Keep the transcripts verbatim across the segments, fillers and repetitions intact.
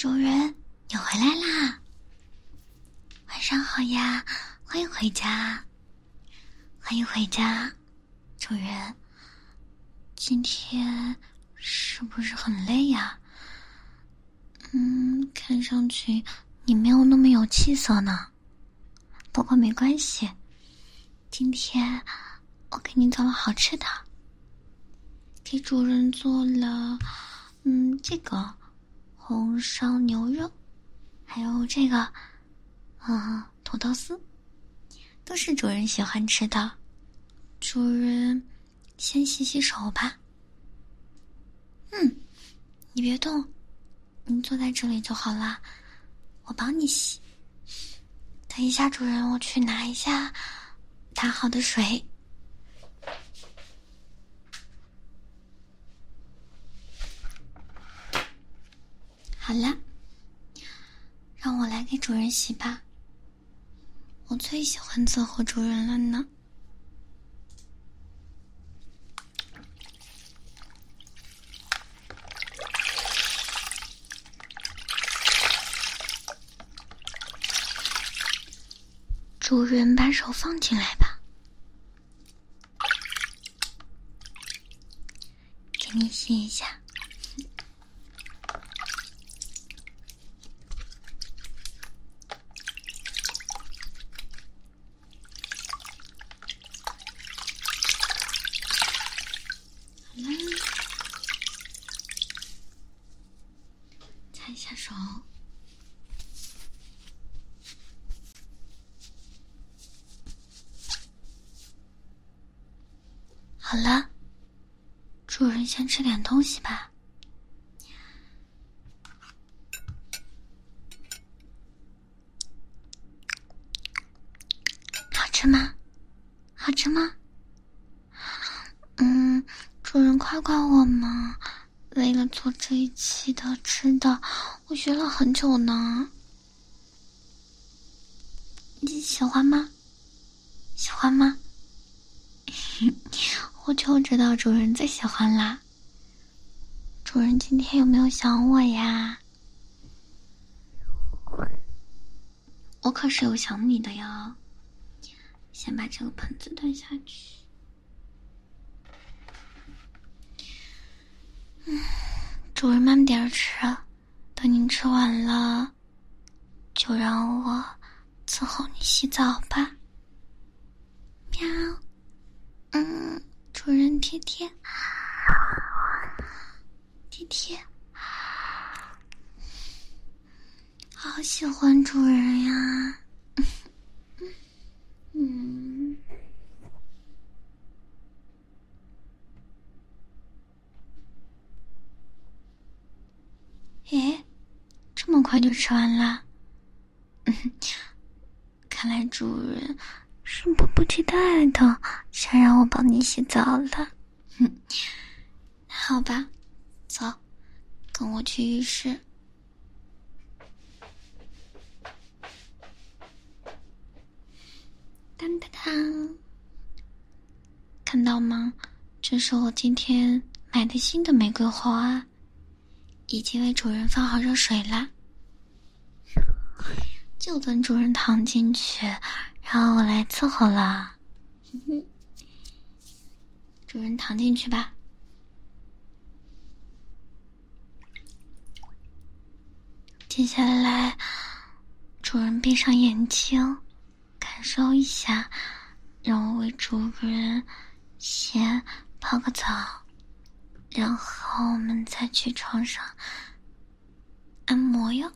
主人，你回来啦！晚上好呀，欢迎回家，欢迎回家，主人。今天是不是很累呀？嗯，看上去你没有那么有气色呢。不过没关系，今天我给你做了好吃的，给主人做了，嗯，这个红烧牛肉，还有这个，嗯，土豆丝，都是主人喜欢吃的。主人，先洗洗手吧。嗯，你别动，你坐在这里就好了，我帮你洗。等一下，主人，我去拿一下打好的水。好了，让我来给主人洗吧。我最喜欢伺候主人了呢。主人，把手放进来吧，给你洗一下。擦一下手。好了，主人先吃点东西吧。好吃吗？好吃吗？嗯，主人夸夸我嘛。为了做这一期的吃的，我学了很久呢。你喜欢吗？喜欢吗？我就知道主人最喜欢啦。主人今天有没有想我呀？我可是有想你的呀。先把这个盆子端下去。嗯，主人慢点吃，等你吃完了，就让我伺候你洗澡吧。喵。嗯，主人贴贴，贴贴，好喜欢主人呀。嗯，诶，这么快就吃完了？看来主人是迫不及待的想让我帮你洗澡了。哼，好吧，走，跟我去浴室。当当当，看到吗？这是我今天买的新的玫瑰花，已经为主人放好热水啦。就等主人躺进去，然后我来伺候了。主人躺进去吧。接下来，主人闭上眼睛，感受一下，让我为主人先泡个澡，然后我们再去床上按摩哟。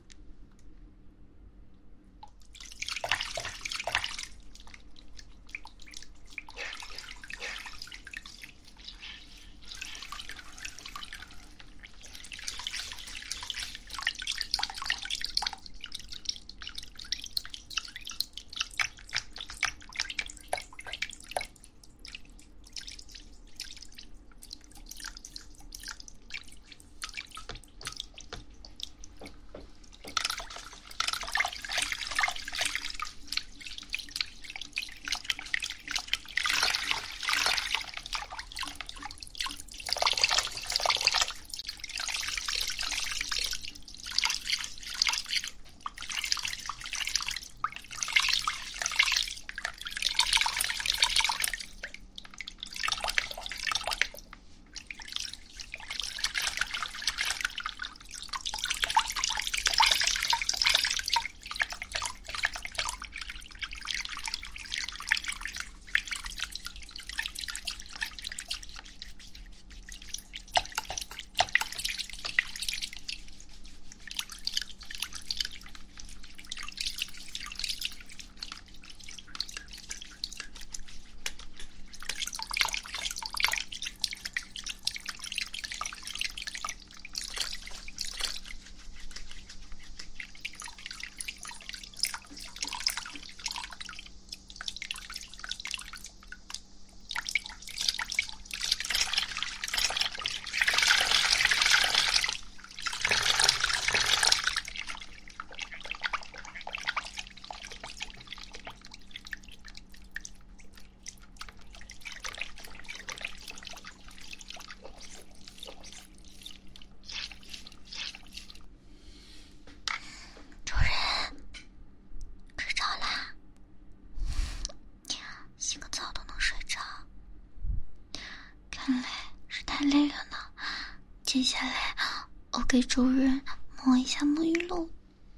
累了呢。接下来我给主人摸一下沐浴露。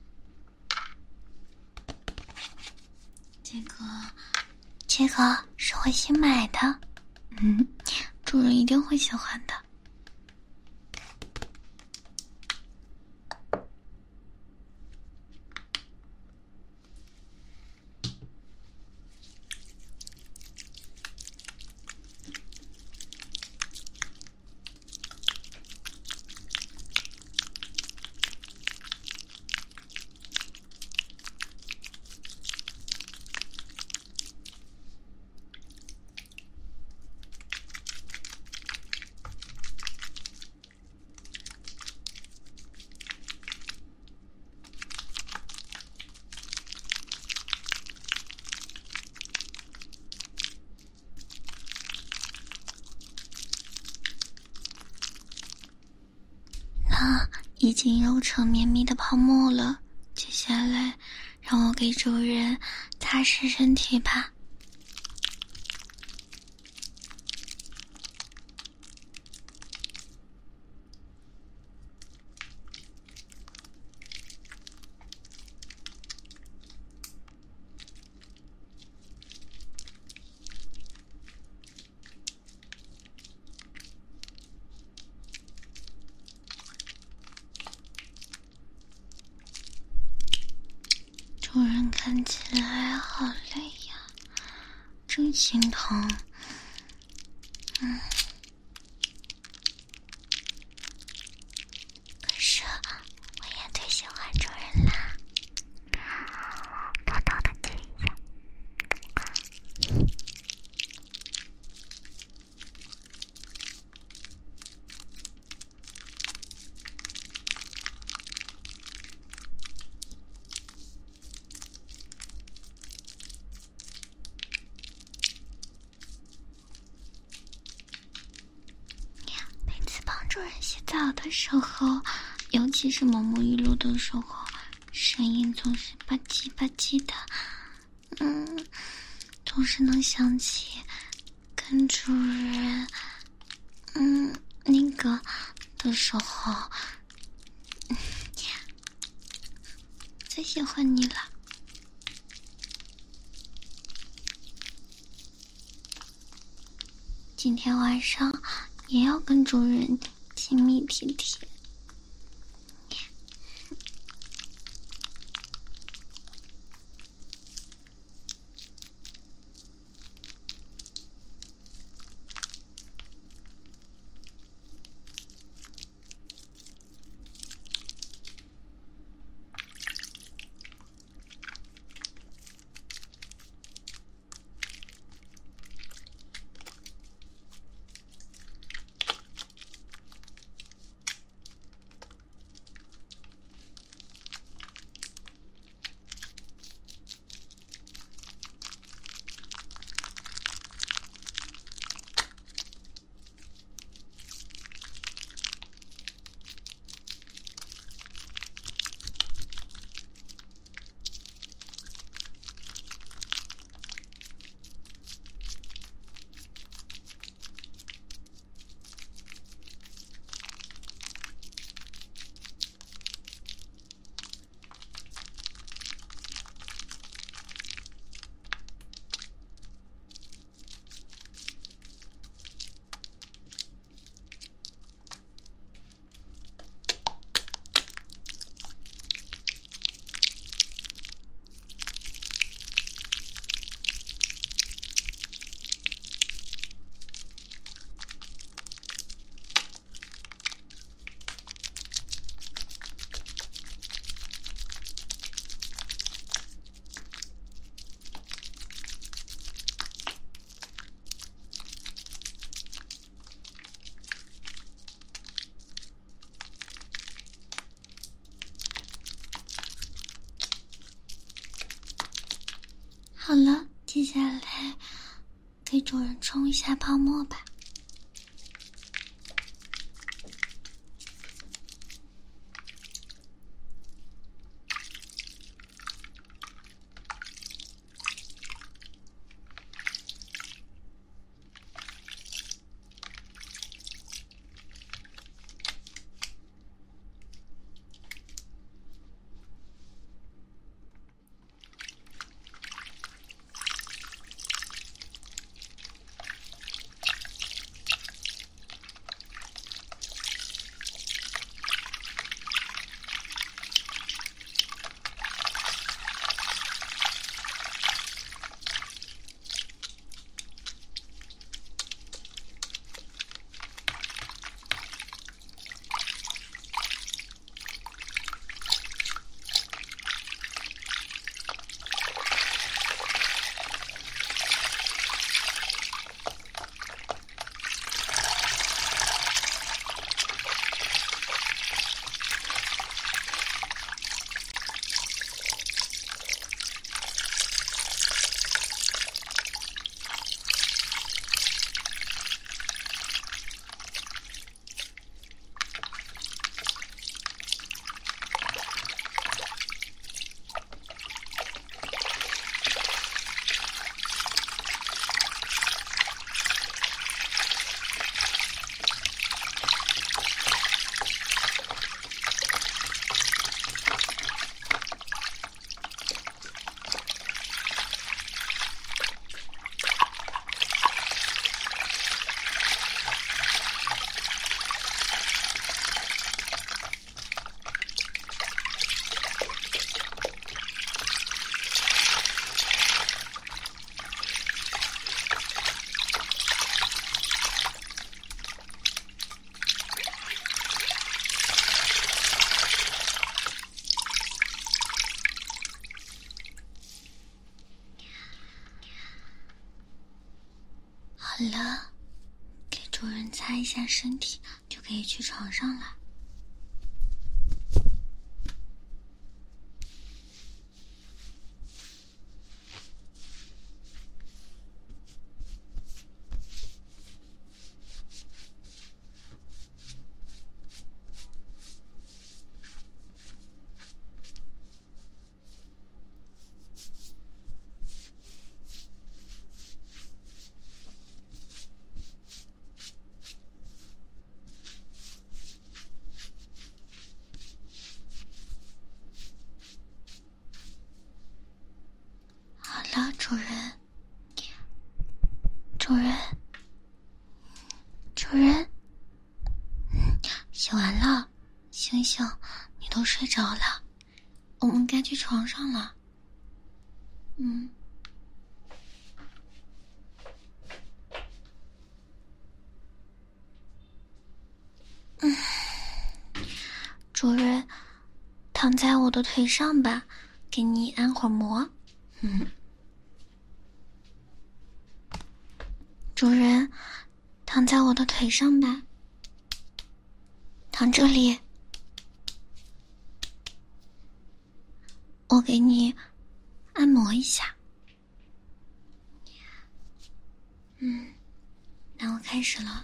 这个这个是我新买的，嗯，主人一定会喜欢的。那已经揉成绵密的泡沫了，接下来让我给主人擦拭身体吧。主人看起来好累呀，真心疼。嗯，可是我也最喜欢主人啦，偷偷的亲一下。主人洗澡的时候，尤其是抹沐浴露的时候，声音总是吧唧吧唧的，嗯，总是能想起跟主人，嗯，那个的时候，嗯，最喜欢你了。今天晚上也要跟主人亲密体贴。好了，接下来给主人冲一下泡沫吧。 下身体，就可以去床上了。好了，主人，主人，主人，洗完了，醒醒，你都睡着了，我们该去床上了。嗯。嗯，主人，躺在我的腿上吧，给你按会儿摩。嗯。主人，躺在我的腿上吧，躺这里，我给你按摩一下。嗯，那我开始了。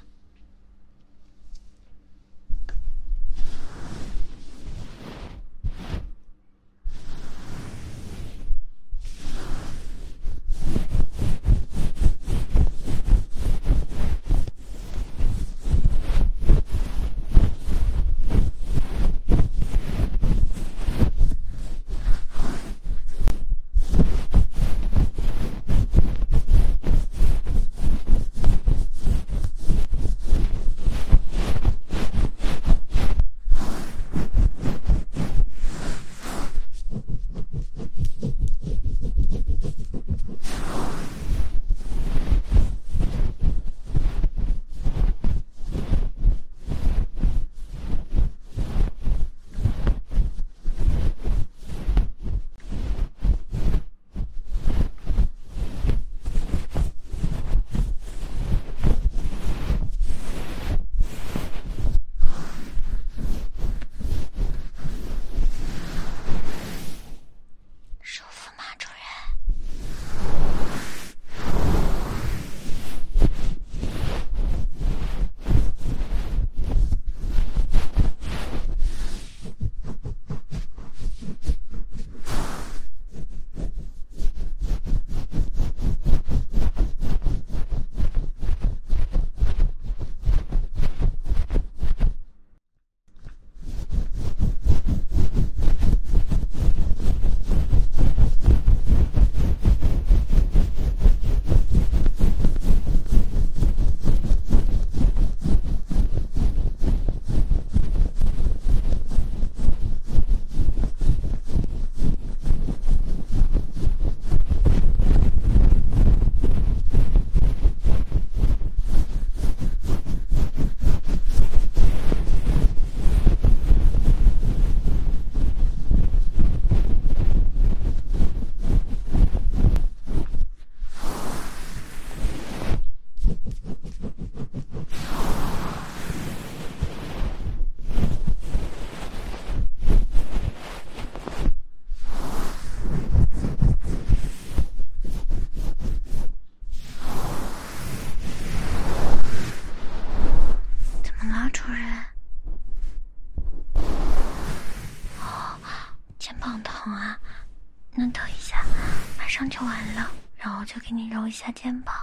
上就完了，然后就给你揉一下肩膀。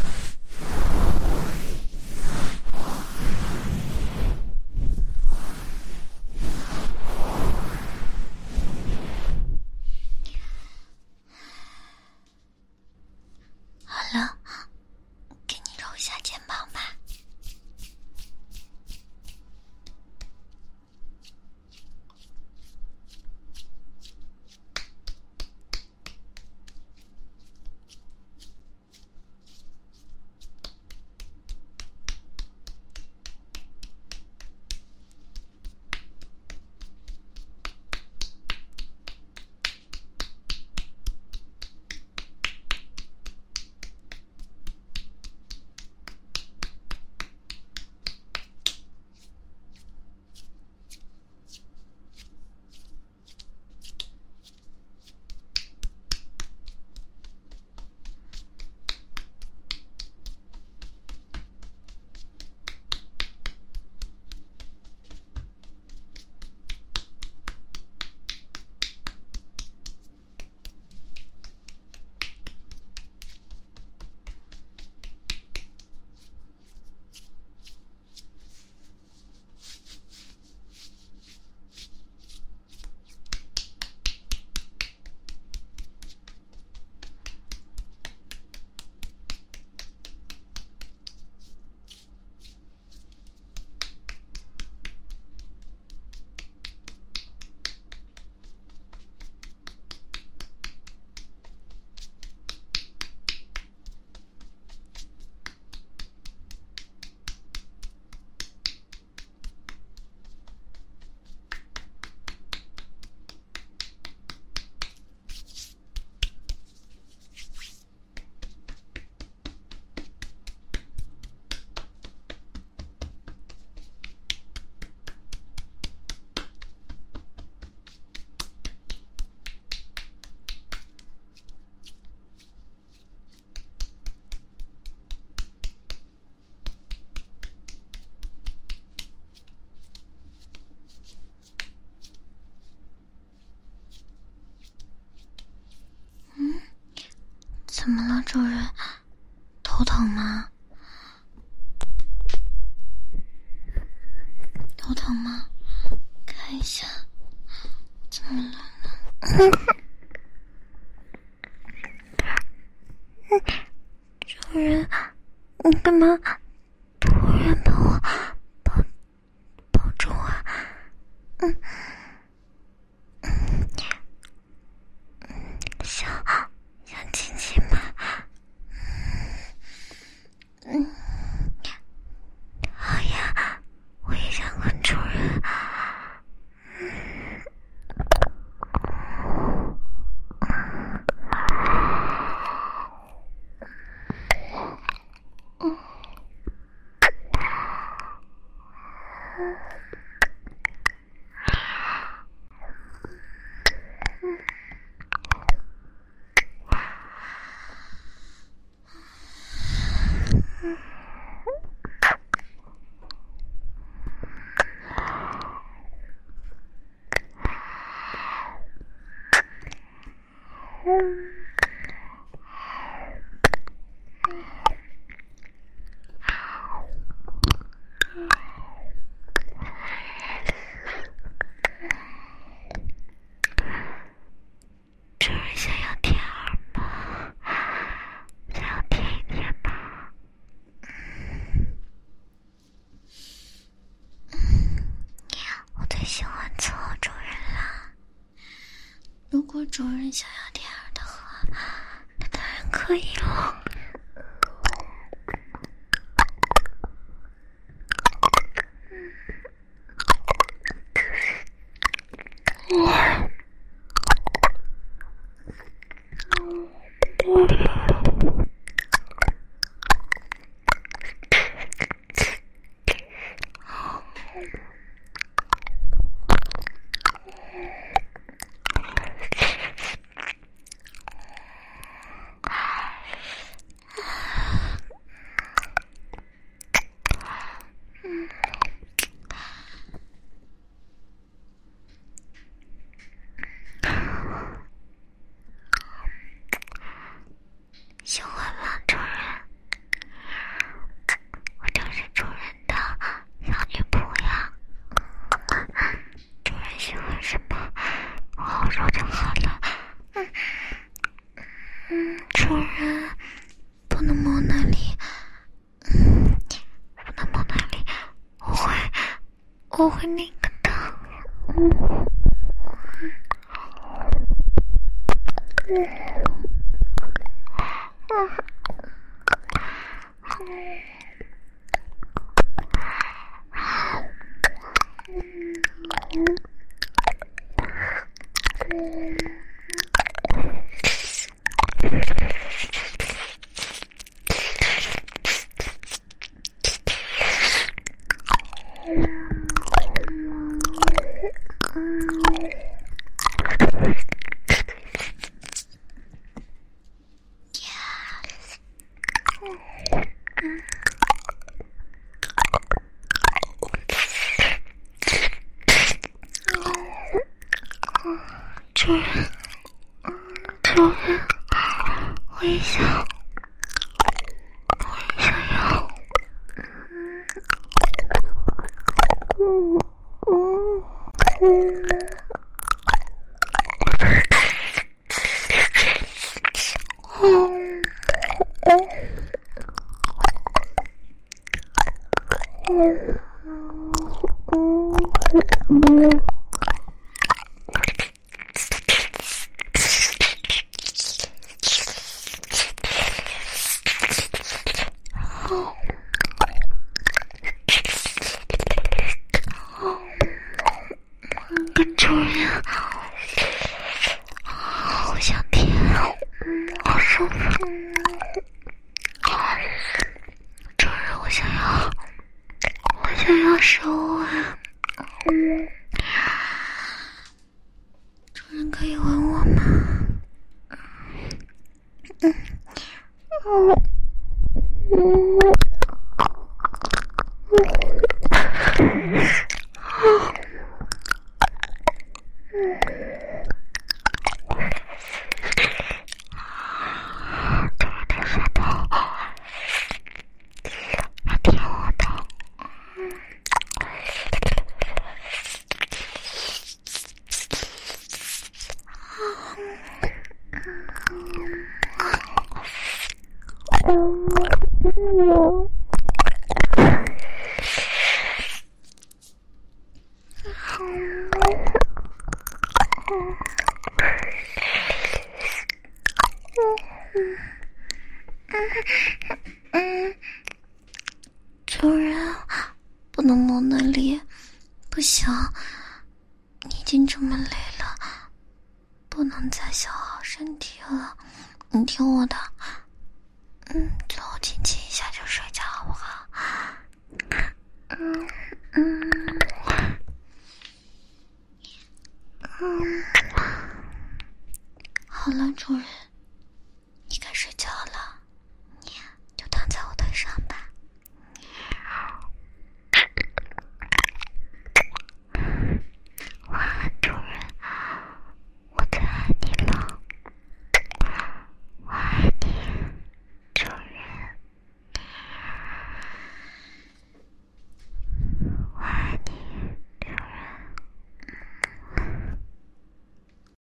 好了，给你揉一下肩膀吧。 怎么了，主人？头疼吗？头疼吗？看一下，怎么了呢？主人，你干嘛突然把我抱抱住啊？嗯，想想亲亲吗？嗯，好呀，我也想和主人。主人想要舔耳吗？想要舔一舔吗？我最喜欢伺候主人了。如果主人想要舔耳的话，那当然可以了。喜欢吗，主人？我就是主人的小女仆呀。主人喜欢什么，我好说就好了。嗯嗯，主人不能摸那里，嗯，不能摸那里，我会我会那个的。嗯嗯。主人，主人，我也想，我也想要。嗯嗯嗯。跟主人，好想舔，好舒服。主人，我想要，我想要手啊！主人可以吻我吗？嗯，嗯，嗯。 主人，不能摸那里，不行，你已经这么累了，不能再消耗身体了。你听我的，嗯，最后亲亲一下就睡觉，好不好？嗯嗯嗯，好了，主人，